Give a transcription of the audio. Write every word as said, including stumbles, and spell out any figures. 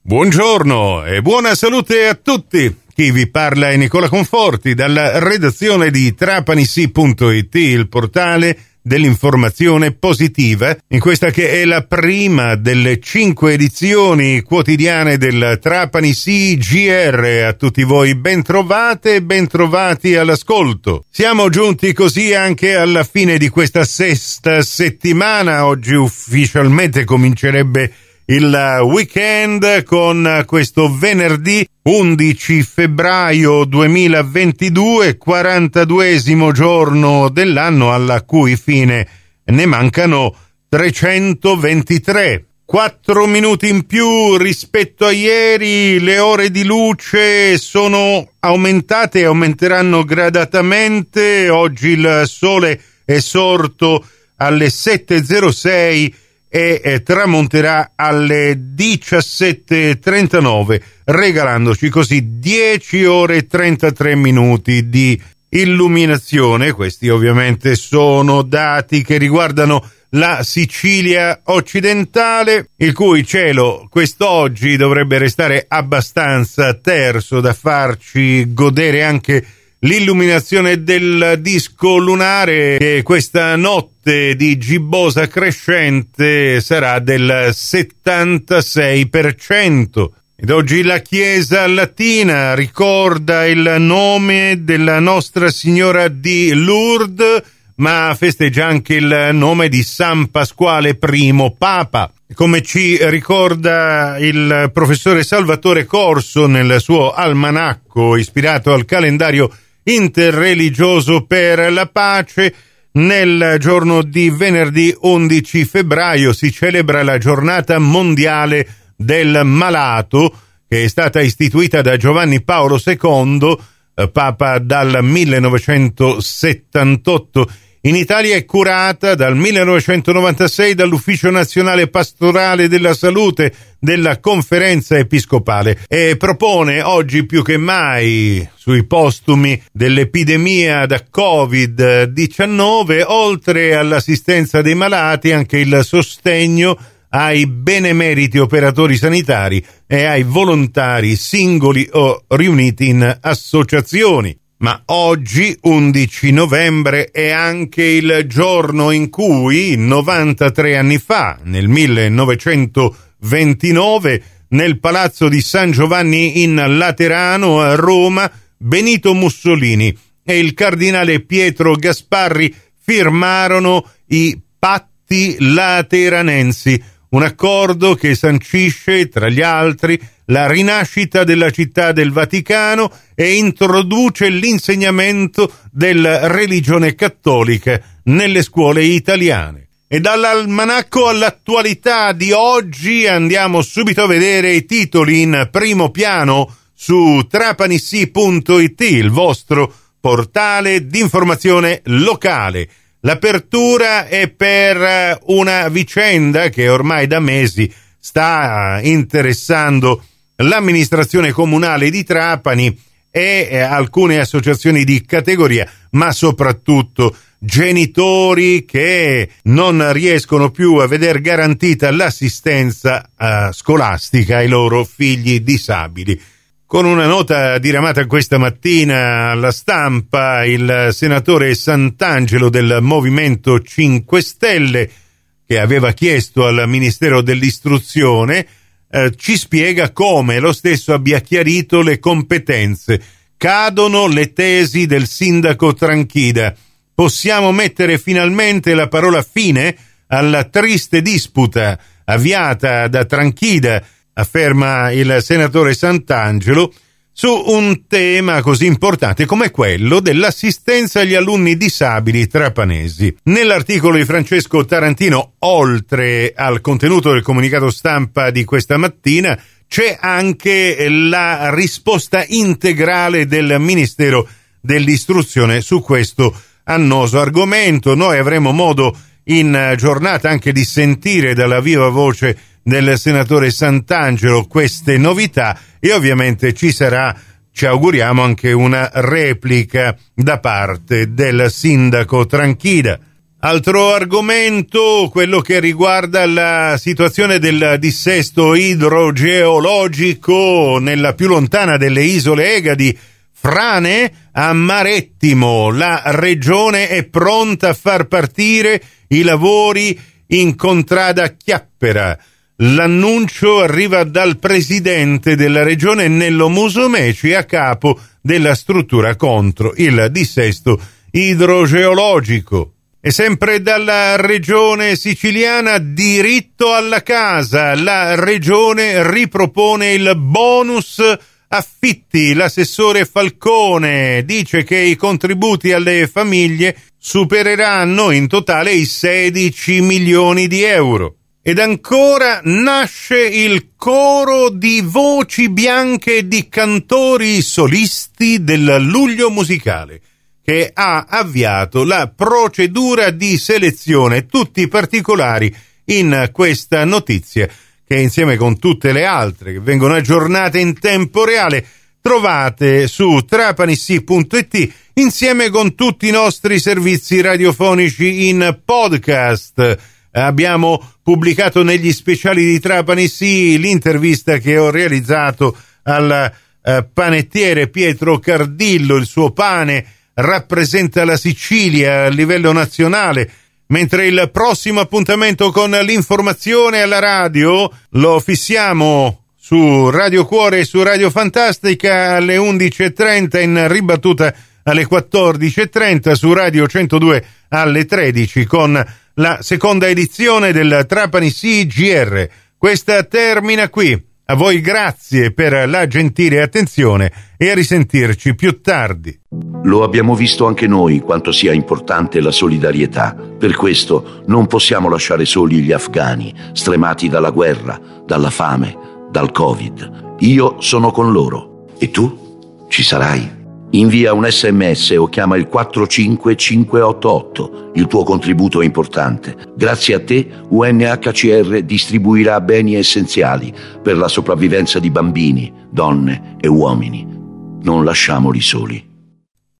Buongiorno e buona salute a tutti. Chi vi parla è Nicola Conforti dalla redazione di Trapanissi punto it, il portale dell'informazione positiva, in questa che è la prima delle cinque edizioni quotidiane del Trapanissi G R. A tutti voi ben trovate e ben trovati all'ascolto. Siamo giunti così anche alla fine di questa sesta settimana. Oggi ufficialmente comincerebbe il weekend con questo venerdì undici febbraio duemilaventidue, quarantaduesimo giorno dell'anno, alla cui fine ne mancano trecentoventitré. Quattro minuti in più rispetto a ieri, le ore di luce sono aumentate e aumenteranno gradatamente. Oggi il sole è sorto alle sette e zero sei e tramonterà alle diciassette e trentanove, regalandoci così dieci ore e trentatré minuti di illuminazione. Questi ovviamente sono dati che riguardano la Sicilia occidentale, il cui cielo quest'oggi dovrebbe restare abbastanza terso da farci godere anche l'illuminazione del disco lunare, che questa notte di gibbosa crescente sarà del settantasei per cento. Ed oggi la Chiesa Latina ricorda il nome della Nostra Signora di Lourdes, ma festeggia anche il nome di San Pasquale I Papa. Come ci ricorda il professore Salvatore Corso nel suo almanacco ispirato al calendario interreligioso per la pace, nel giorno di venerdì undici febbraio si celebra la giornata mondiale del malato, che è stata istituita da Giovanni Paolo secondo, Papa dal millenovecentosettantotto. In Italia è curata dal millenovecentonovantasei dall'Ufficio Nazionale Pastorale della Salute della Conferenza Episcopale e propone oggi più che mai, sui postumi dell'epidemia da covid diciannove, oltre all'assistenza dei malati, anche il sostegno ai benemeriti operatori sanitari e ai volontari singoli o riuniti in associazioni. Ma oggi, undici novembre, è anche il giorno in cui, novantatré anni fa, nel millenovecentoventinove, nel Palazzo di San Giovanni in Laterano a Roma, Benito Mussolini e il cardinale Pietro Gasparri firmarono i Patti Lateranensi, un accordo che sancisce, tra gli altri, la rinascita della città del Vaticano e introduce l'insegnamento della religione cattolica nelle scuole italiane. E dall'almanacco all'attualità di oggi andiamo subito a vedere i titoli in primo piano su Trapanissi punto it, il vostro portale di informazione locale. L'apertura è per una vicenda che ormai da mesi sta interessando l'amministrazione comunale di Trapani e alcune associazioni di categoria, ma soprattutto genitori che non riescono più a veder garantita l'assistenza uh, scolastica ai loro figli disabili. Con una nota diramata questa mattina alla Stampa, il senatore Santangelo del Movimento cinque Stelle, che aveva chiesto al Ministero dell'Istruzione, eh, ci spiega come lo stesso abbia chiarito le competenze. Cadono le tesi del sindaco Tranchida. Possiamo mettere finalmente la parola fine alla triste disputa avviata da Tranchida, afferma il senatore Santangelo, su un tema così importante come quello dell'assistenza agli alunni disabili trapanesi. Nell'articolo di Francesco Tarantino, oltre al contenuto del comunicato stampa di questa mattina, c'è anche la risposta integrale del Ministero dell'Istruzione su questo annoso argomento. Noi avremo modo in giornata anche di sentire dalla viva voce del senatore Santangelo queste novità e ovviamente ci sarà, ci auguriamo, anche una replica da parte del sindaco Tranchida. Altro argomento, quello che riguarda la situazione del dissesto idrogeologico nella più lontana delle isole Egadi, frane a Marettimo. La regione è pronta a far partire i lavori in contrada Chiappera. L'annuncio arriva dal presidente della regione Nello Musumeci, a capo della struttura contro il dissesto idrogeologico. E sempre dalla regione siciliana, diritto alla casa. La regione ripropone il bonus affitti. L'assessore Falcone dice che i contributi alle famiglie supereranno in totale i sedici milioni di euro. Ed ancora nasce il coro di voci bianche e di cantori solisti del Luglio Musicale, che ha avviato la procedura di selezione. Tutti i particolari in questa notizia, che insieme con tutte le altre che vengono aggiornate in tempo reale trovate su trapanissi punto it, insieme con tutti i nostri servizi radiofonici in podcast. Abbiamo pubblicato negli speciali di Trapani Sì l'intervista che ho realizzato al eh, panettiere Pietro Cardillo. Il suo pane rappresenta la Sicilia a livello nazionale, mentre il prossimo appuntamento con l'informazione alla radio lo fissiamo su Radio Cuore e su Radio Fantastica alle undici e trenta, in ribattuta alle quattordici e trenta su Radio centodue alle tredici, con la seconda edizione del Trapani Sì G R. Questa termina qui. A voi grazie per la gentile attenzione e a risentirci più tardi. Lo abbiamo visto anche noi quanto sia importante la solidarietà. Per questo non possiamo lasciare soli gli afghani, stremati dalla guerra, dalla fame, dal Covid. Io sono con loro. E tu? Ci sarai? Invia un sms o chiama il quattro cinque cinque otto otto. Il tuo contributo è importante. Grazie a te U N H C R distribuirà beni essenziali per la sopravvivenza di bambini, donne e uomini. Non lasciamoli soli.